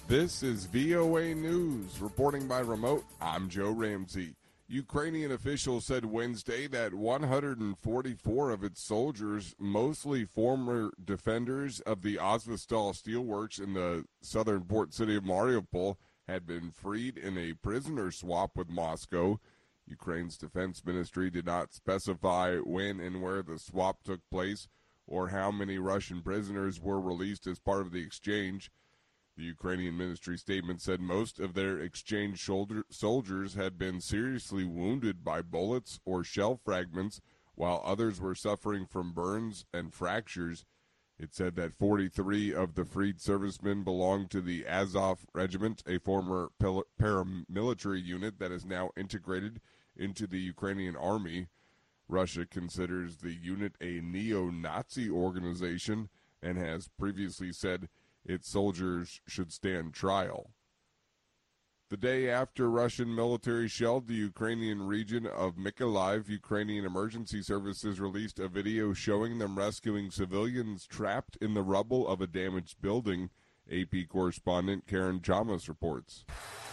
This is VOA News. Reporting by remote, I'm Joe Ramsey. Ukrainian officials said Wednesday that 144 of its soldiers, mostly former defenders of the Azovstal steelworks in the southern port city of Mariupol, had been freed in a prisoner swap with Moscow. Ukraine's defense ministry did not specify when and where the swap took place or how many Russian prisoners were released as part of the exchange. The Ukrainian ministry statement said most of their exchanged soldiers had been seriously wounded by bullets or shell fragments, while others were suffering from burns and fractures. It said that 43 of the freed servicemen belonged to the Azov Regiment, a former paramilitary unit that is now integrated into the Ukrainian army. Russia considers the unit a neo-Nazi organization and has previously said its soldiers should stand trial. The day after Russian military shelled the Ukrainian region of Mykolaiv, Ukrainian emergency services released a video showing them rescuing civilians trapped in the rubble of a damaged building. AP correspondent Karen Chamas reports.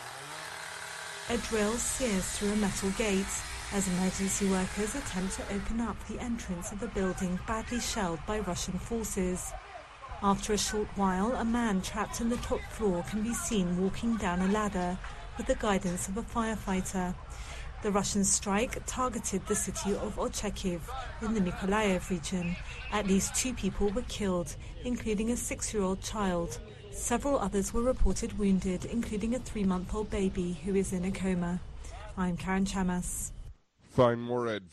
A drill sears through a metal gate as emergency workers attempt to open up the entrance of a building badly shelled by Russian forces. After a short while, a man trapped in the top floor can be seen walking down a ladder with the guidance of a firefighter. The Russian strike targeted the city of Ochakiv in the Mykolaiv region. At least 2 people were killed, including a 6-year-old child. Several others were reported wounded, including a 3-month-old baby who is in a coma. I'm Karen Chamas. Find more at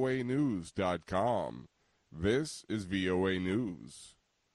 voanews.com. This is VOA News.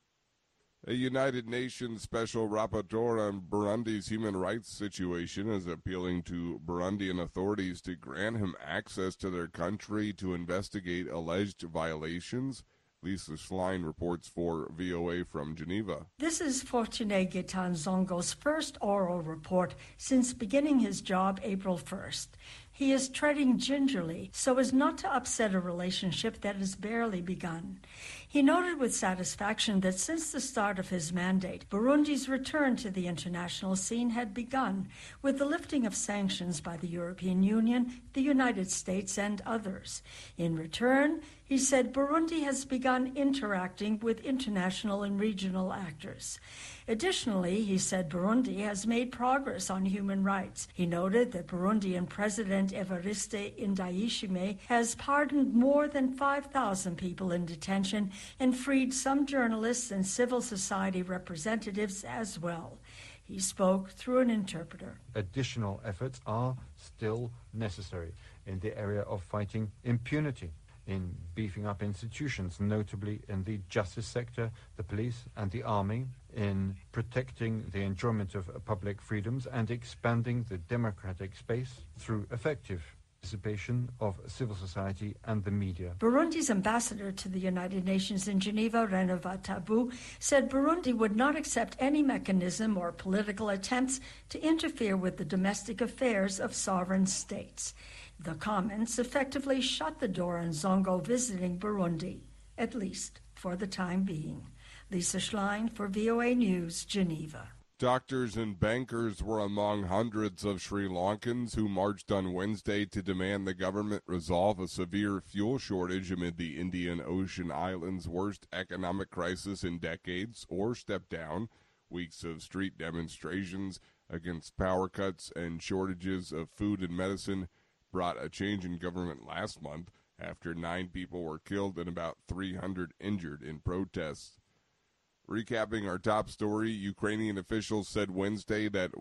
A United Nations Special Rapporteur on Burundi's human rights situation is appealing to Burundian authorities to grant him access to their country to investigate alleged violations. Lisa Schlein reports for VOA from Geneva. This is Fortuné Guetan-Zongo's first oral report since beginning his job April 1st. He is treading gingerly so as not to upset a relationship that has barely begun. He noted with satisfaction that since the start of his mandate, Burundi's return to the international scene had begun with the lifting of sanctions by the European Union, the United States, and others. In return, he said Burundi has begun interacting with international and regional actors. Additionally, he said Burundi has made progress on human rights. He noted that Burundian President Evariste Ndayishimiye has pardoned more than 5,000 people in detention and freed some journalists and civil society representatives as well. He spoke through an interpreter. Additional efforts are still necessary in the area of fighting impunity, in beefing up institutions, notably in the justice sector, the police and the army, in protecting the enjoyment of public freedoms and expanding the democratic space through effective participation of civil society and the media. Burundi's ambassador to the United Nations in Geneva, Renova Tabu, said Burundi would not accept any mechanism or political attempts to interfere with the domestic affairs of sovereign states. The comments effectively shut the door on Zongo visiting Burundi, at least for the time being. Lisa Schlein for VOA News, Geneva. Doctors and bankers were among hundreds of Sri Lankans who marched on Wednesday to demand the government resolve a severe fuel shortage amid the Indian Ocean Island's worst economic crisis in decades, or step down. Weeks of street demonstrations against power cuts and shortages of food and medicine brought a change in government last month after 9 people were killed and about 300 injured in protests. Recapping our top story, Ukrainian officials said Wednesday that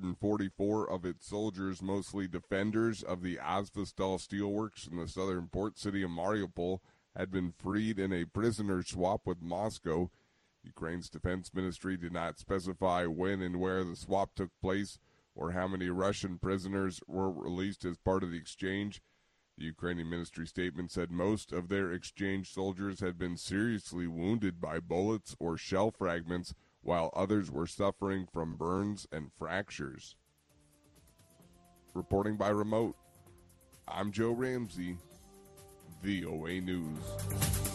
144 of its soldiers, mostly defenders of the Azovstal steelworks in the southern port city of Mariupol, had been freed in a prisoner swap with Moscow. Ukraine's defense ministry did not specify when and where the swap took place or how many Russian prisoners were released as part of the exchange. The Ukrainian ministry statement said most of their exchange soldiers had been seriously wounded by bullets or shell fragments, while others were suffering from burns and fractures. Reporting by remote, I'm Joe Ramsey, VOA News.